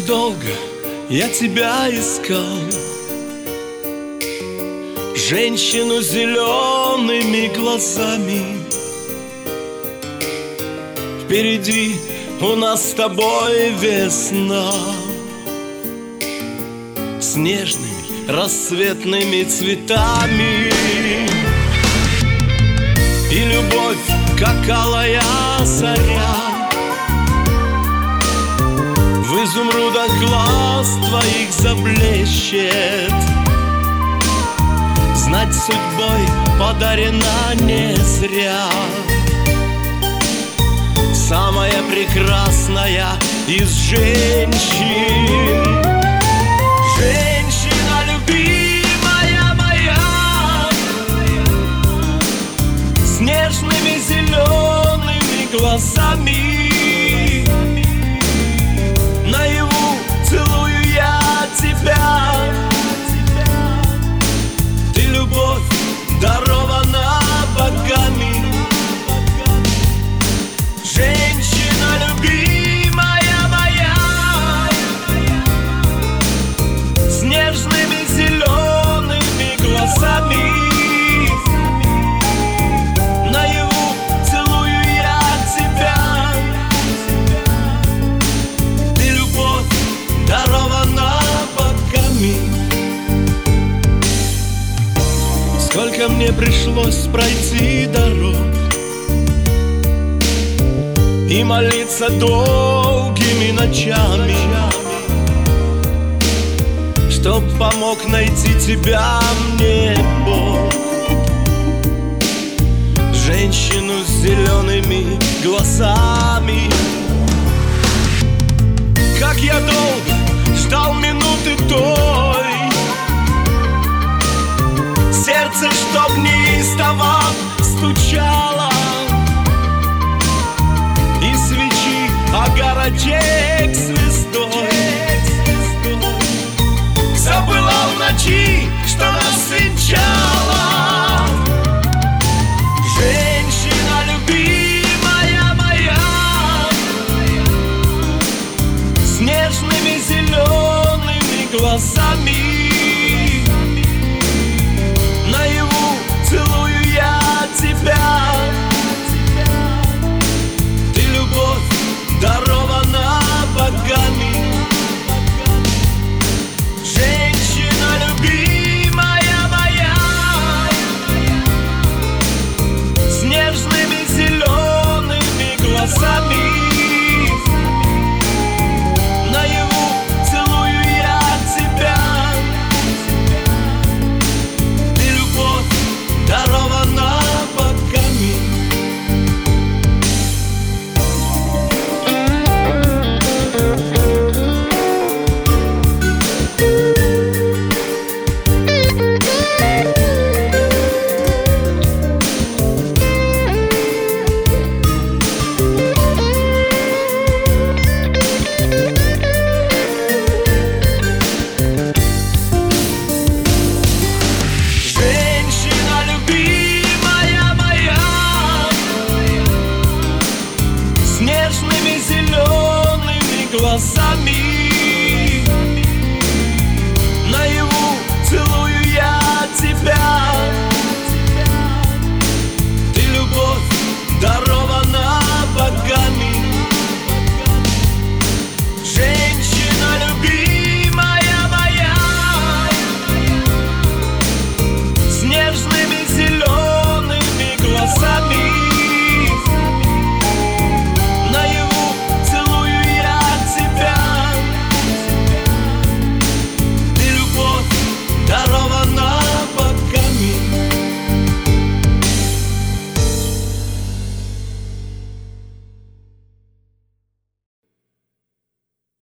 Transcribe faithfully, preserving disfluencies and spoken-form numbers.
долго я тебя искал, женщину с зелеными глазами. Впереди у нас с тобой весна с нежными рассветными цветами. И любовь, как алая заря, в изумрудах глаз твоих заблещет. Знать судьбой подарена не зря, самая прекрасная из женщин. Женщина любимая моя, с нежными зелеными глазами. Наяву целую я тебя, ты любовь дарована богами. Женщина любимая моя, с нежными зелеными глазами. Наяву целую я тебя, ты любовь дарована богами. Сколько мне пришлось пройти дорог и молиться долгими ночами, чтоб помог найти тебя мне Бог. Женщину с зелеными глазами. Как я долго ждал минуты той, сердце, чтоб неистово стучало, и свечи огородек звездой.